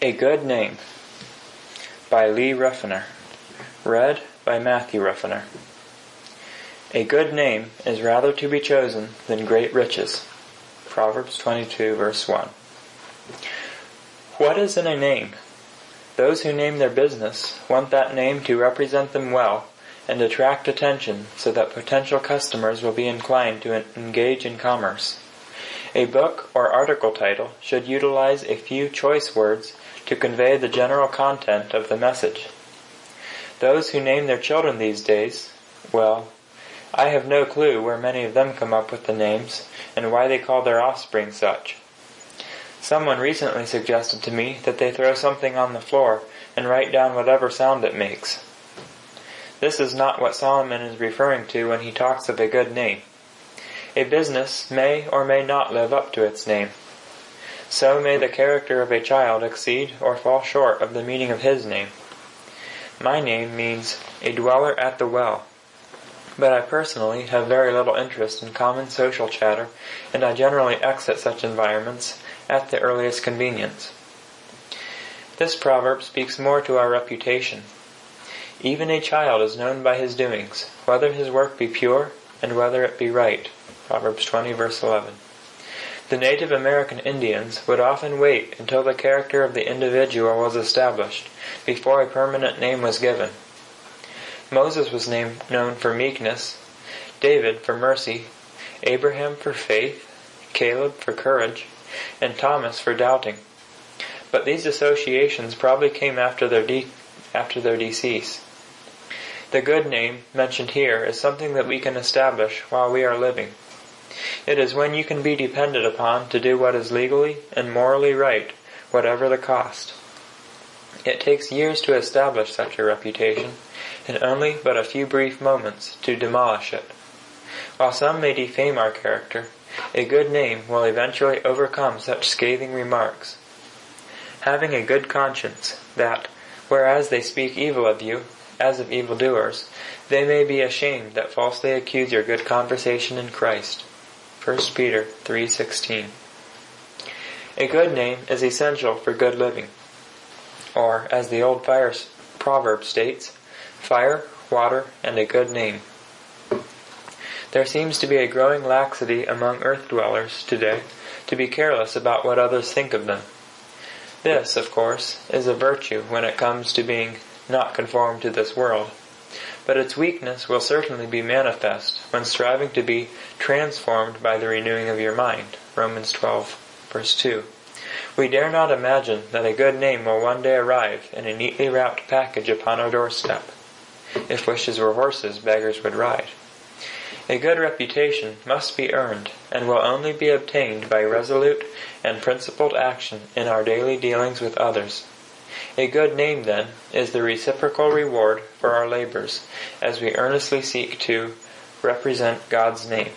A Good Name by Lee Ruffiner. Read by Matthew Ruffiner. A good name is rather to be chosen than great riches. Proverbs 22, verse 1. What is in a name? Those who name their business want that name to represent them well and attract attention so that potential customers will be inclined to engage in commerce. A book or article title should utilize a few choice words to convey the general content of the message. Those who name their children these days, well, I have no clue where many of them come up with the names and why they call their offspring such. Someone recently suggested to me that they throw something on the floor and write down whatever sound it makes. This is not what Solomon is referring to when he talks of a good name. A business may or may not live up to its name. So may the character of a child exceed or fall short of the meaning of his name. My name means a dweller at the well, but I personally have very little interest in common social chatter, and I generally exit such environments at the earliest convenience. This proverb speaks more to our reputation. Even a child is known by his doings, whether his work be pure and whether it be right. Proverbs 20, verse 11. The Native American Indians would often wait until the character of the individual was established before a permanent name was given. Moses was known for meekness, David for mercy, Abraham for faith, Caleb for courage, and Thomas for doubting. But these associations probably came after their decease. The good name mentioned here is something that we can establish while we are living. It is when you can be depended upon to do what is legally and morally right, whatever the cost. It takes years to establish such a reputation, and only but a few brief moments to demolish it. While some may defame our character, a good name will eventually overcome such scathing remarks. Having a good conscience, that, whereas they speak evil of you, as of evildoers, they may be ashamed that falsely accuse your good conversation in Christ. 1 Peter 3:16. A good name is essential for good living. Or, as the old proverb states, fire, water, and a good name. There seems to be a growing laxity among earth dwellers today to be careless about what others think of them. This, of course, is a virtue when it comes to being not conformed to this world. But its weakness will certainly be manifest when striving to be transformed by the renewing of your mind. Romans 12, verse 2. We dare not imagine that a good name will one day arrive in a neatly wrapped package upon our doorstep. If wishes were horses, beggars would ride. A good reputation must be earned, and will only be obtained by resolute and principled action in our daily dealings with others. A good name, then, is the reciprocal reward for our labors, as we earnestly seek to represent God's name.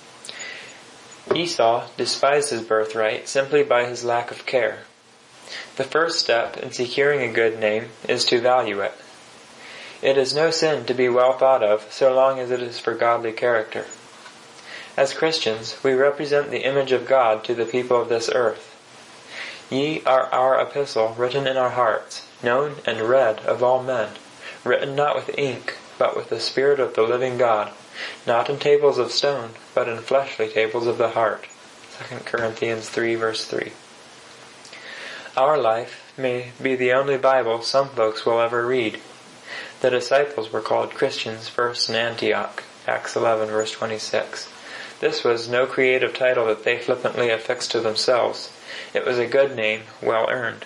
Esau despised his birthright simply by his lack of care. The first step in securing a good name is to value it. It is no sin to be well thought of so long as it is for godly character. As Christians, we represent the image of God to the people of this earth. Ye are our epistle written in our hearts, known and read of all men, written not with ink, but with the Spirit of the living God, not in tables of stone, but in fleshly tables of the heart. 2 Corinthians 3, verse 3. Our life may be the only Bible some folks will ever read. The disciples were called Christians first in Antioch, Acts 11, verse 26. This was no creative title that they flippantly affixed to themselves. It was a good name, well earned.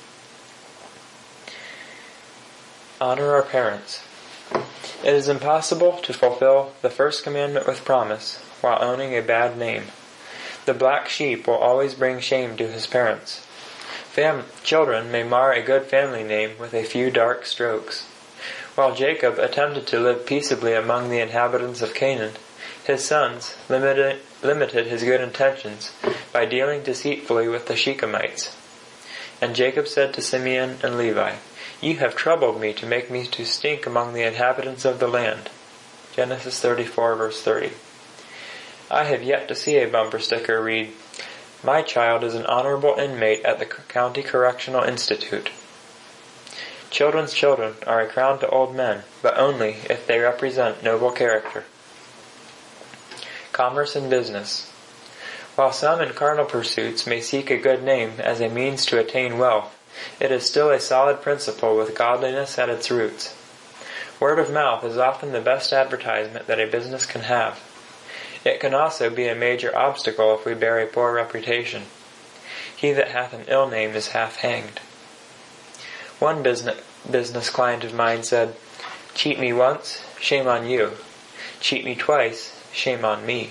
Honor our parents. It is impossible to fulfill the first commandment with promise while owning a bad name. The black sheep will always bring shame to his parents. Children may mar a good family name with a few dark strokes. While Jacob attempted to live peaceably among the inhabitants of Canaan, his sons limited his good intentions by dealing deceitfully with the Shechemites. And Jacob said to Simeon and Levi, "You have troubled me to make me to stink among the inhabitants of the land." Genesis 34, verse 30. I have yet to see a bumper sticker read, My child is an honorable inmate at the County Correctional Institute. Children's children are a crown to old men, but only if they represent noble character. Commerce and business. While some in carnal pursuits may seek a good name as a means to attain wealth, it is still a solid principle with godliness at its roots. Word of mouth is often the best advertisement that a business can have. It can also be a major obstacle if we bear a poor reputation. He that hath an ill name is half hanged. One business client of mine said, "Cheat me once, shame on you. Cheat me twice, shame on me."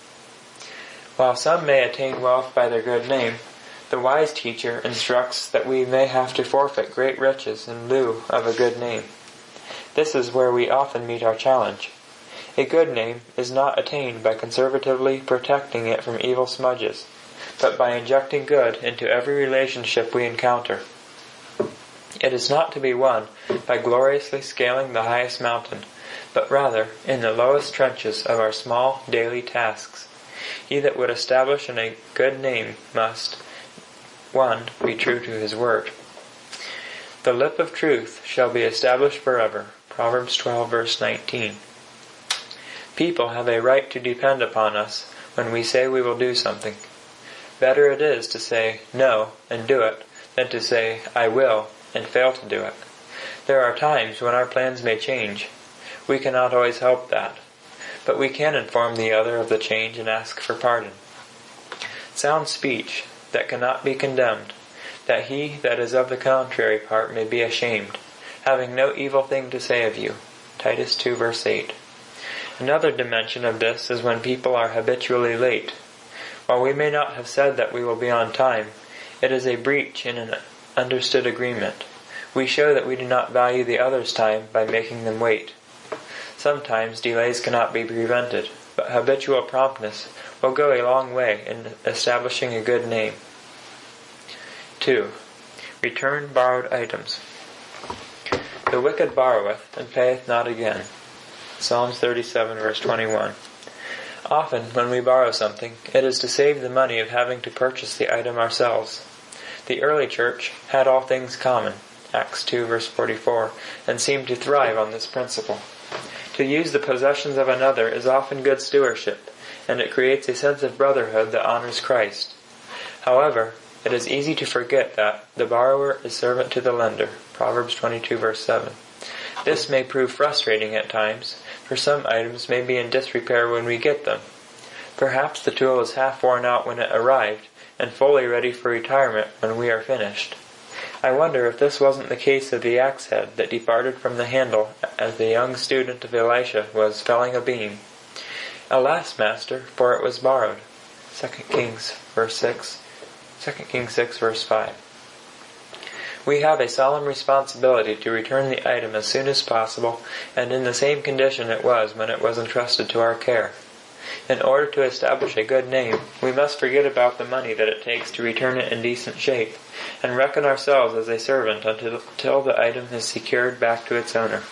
While some may attain wealth by their good name, the wise teacher instructs that we may have to forfeit great riches in lieu of a good name. This is where we often meet our challenge. A good name is not attained by conservatively protecting it from evil smudges, but by injecting good into every relationship we encounter. It is not to be won by gloriously scaling the highest mountain, but rather in the lowest trenches of our small daily tasks. He that would establish a good name must, 1. Be true to his word. The lip of truth shall be established forever. Proverbs 12, verse 19. People have a right to depend upon us when we say we will do something. Better it is to say no and do it than to say I will and fail to do it. There are times when our plans may change. We cannot always help that, but we can inform the other of the change and ask for pardon. Sound speech that cannot be condemned, that he that is of the contrary part may be ashamed, having no evil thing to say of you. Titus 2, verse 8. Another dimension of this is when people are habitually late. While we may not have said that we will be on time, it is a breach in an understood agreement. We show that we do not value the other's time by making them wait. Sometimes delays cannot be prevented, but habitual promptness will go a long way in establishing a good name. 2. Return borrowed items. The wicked borroweth, and payeth not again. Psalms 37, verse 21. Often, when we borrow something, it is to save the money of having to purchase the item ourselves. The early church had all things common, Acts 2, verse 44, and seemed to thrive on this principle. To use the possessions of another is often good stewardship, and it creates a sense of brotherhood that honors Christ. However, it is easy to forget that the borrower is servant to the lender, Proverbs 22, verse 7. This may prove frustrating at times, for some items may be in disrepair when we get them. Perhaps the tool is half worn out when it arrived, and fully ready for retirement when we are finished. I wonder if this wasn't the case of the axe head that departed from the handle as the young student of Elisha was felling a beam. Alas, master, for it was borrowed. 2 Kings 6, verse 5. We have a solemn responsibility to return the item as soon as possible and in the same condition it was when it was entrusted to our care. In order to establish a good name, we must forget about the money that it takes to return it in decent shape, and reckon ourselves as a servant until the item is secured back to its owner.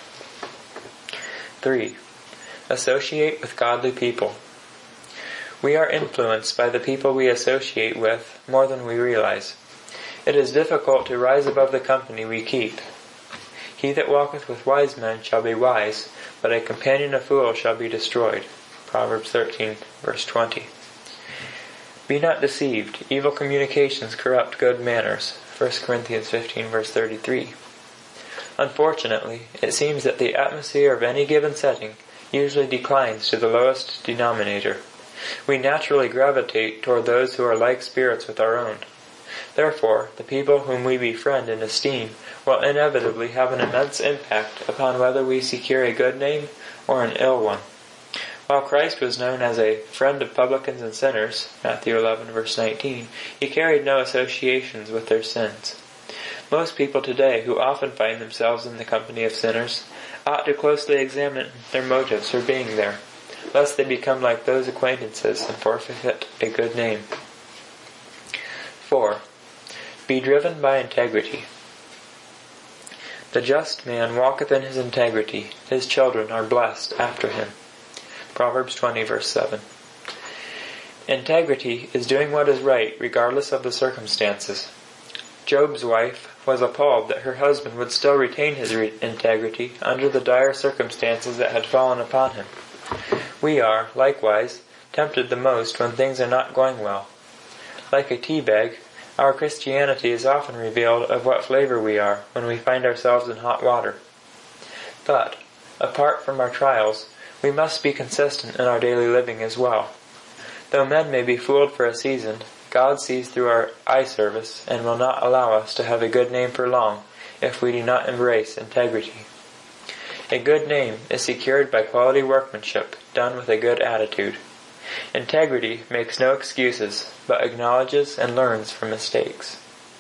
3. Associate with godly people. We are influenced by the people we associate with more than we realize. It is difficult to rise above the company we keep. He that walketh with wise men shall be wise, but a companion of fools shall be destroyed. Proverbs 13, verse 20. Be not deceived. Evil communications corrupt good manners. 1 Corinthians 15, verse 33. Unfortunately, it seems that the atmosphere of any given setting usually declines to the lowest denominator. We naturally gravitate toward those who are like spirits with our own. Therefore, the people whom we befriend and esteem will inevitably have an immense impact upon whether we secure a good name or an ill one. While Christ was known as a friend of publicans and sinners, Matthew 11, verse 19, he carried no associations with their sins. Most people today, who often find themselves in the company of sinners, ought to closely examine their motives for being there, lest they become like those acquaintances and forfeit a good name. 4. Be driven by integrity. The just man walketh in his integrity. His children are blessed after him. Proverbs 20, verse 7. Integrity is doing what is right regardless of the circumstances. Job's wife was appalled that her husband would still retain his integrity under the dire circumstances that had fallen upon him. We are, likewise, tempted the most when things are not going well. Like a tea bag, our Christianity is often revealed of what flavor we are when we find ourselves in hot water. But, apart from our trials, we must be consistent in our daily living as well. Though men may be fooled for a season, God sees through our eye service and will not allow us to have a good name for long if we do not embrace integrity. A good name is secured by quality workmanship done with a good attitude. Integrity makes no excuses, but acknowledges and learns from mistakes.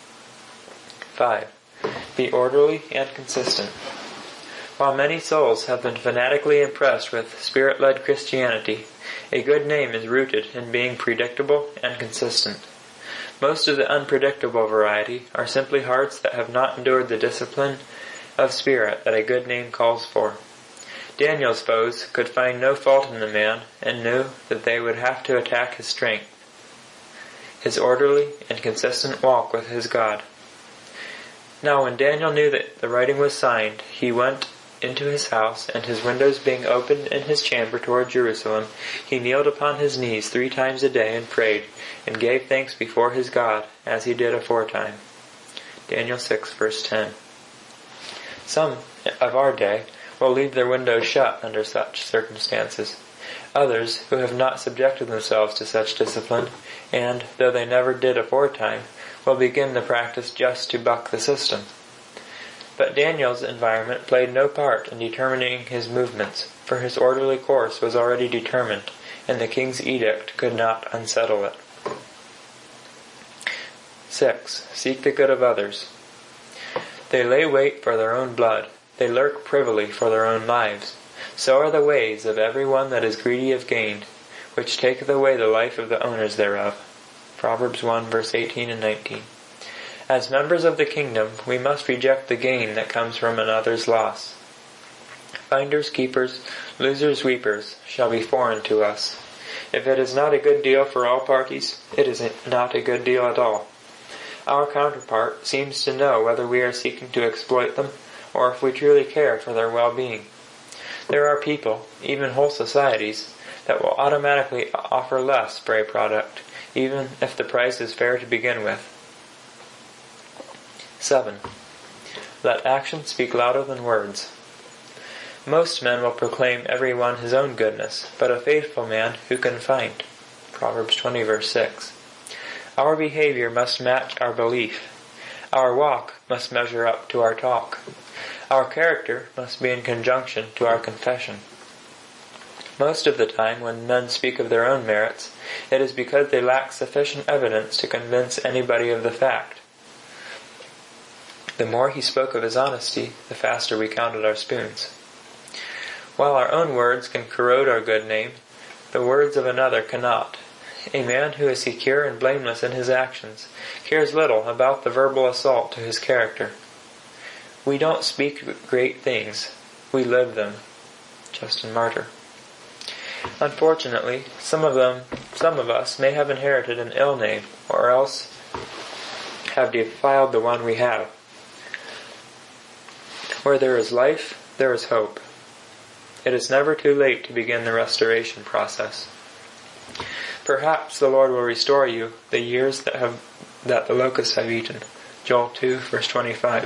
5. Be orderly and consistent. While many souls have been fanatically impressed with Spirit-led Christianity, a good name is rooted in being predictable and consistent. Most of the unpredictable variety are simply hearts that have not endured the discipline of spirit that a good name calls for. Daniel's foes could find no fault in the man and knew that they would have to attack his strength, his orderly and consistent walk with his God. Now when Daniel knew that the writing was signed, he went into his house, and his windows being opened in his chamber toward Jerusalem, he kneeled upon his knees 3 times a day and prayed, and gave thanks before his God, as he did aforetime. Daniel 6, verse 10. Some of our day will leave their windows shut under such circumstances. Others, who have not subjected themselves to such discipline, and, though they never did aforetime, will begin the practice just to buck the system. But Daniel's environment played no part in determining his movements, for his orderly course was already determined, and the king's edict could not unsettle it. 6. Seek the good of others. They lay wait for their own blood. They lurk privily for their own lives. So are the ways of every one that is greedy of gain, which taketh away the life of the owners thereof. Proverbs 1, verse 18 and 19. As members of the kingdom, we must reject the gain that comes from another's loss. Finders, keepers, losers, weepers shall be foreign to us. If it is not a good deal for all parties, it is not a good deal at all. Our counterpart seems to know whether we are seeking to exploit them, or if we truly care for their well-being. There are people, even whole societies, that will automatically offer less for a product, even if the price is fair to begin with. 7. Let action speak louder than words. Most men will proclaim every one his own goodness, but a faithful man who can find? Proverbs 20, verse 6. Our behavior must match our belief. Our walk must measure up to our talk. Our character must be in conjunction to our confession. Most of the time when men speak of their own merits, it is because they lack sufficient evidence to convince anybody of the fact. The more he spoke of his honesty, the faster we counted our spoons. While our own words can corrode our good name, the words of another cannot. A man who is secure and blameless in his actions cares little about the verbal assault to his character. We don't speak great things, we live them. Justin Martyr. Unfortunately, some of us may have inherited an ill name, or else have defiled the one we have. Where there is life, there is hope. It is never too late to begin the restoration process. Perhaps the Lord will restore you the years that the locusts have eaten. Joel 2, verse 25.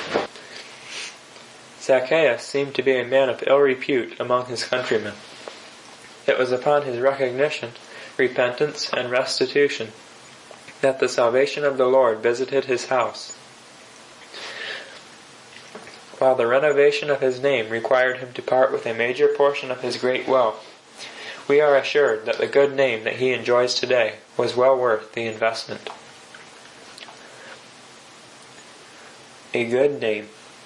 Zacchaeus seemed to be a man of ill repute among his countrymen. It was upon his recognition, repentance, and restitution that the salvation of the Lord visited his house. While the renovation of his name required him to part with a major portion of his great wealth, we are assured that the good name that he enjoys today was well worth the investment. A good name.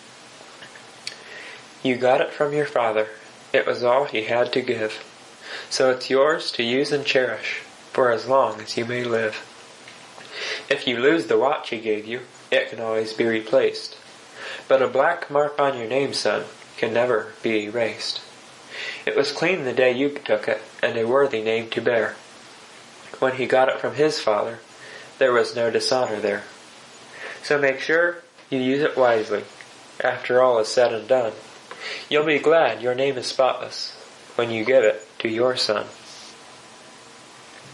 You got it from your father. It was all he had to give. So it's yours to use and cherish, for as long as you may live. If you lose the watch he gave you, it can always be replaced. But a black mark on your name, son, can never be erased. It was clean the day you took it, and a worthy name to bear. when he got it from his father, there was no dishonor there. So make sure you use it wisely, after all is said and done. You'll be glad your name is spotless when you give it to your son.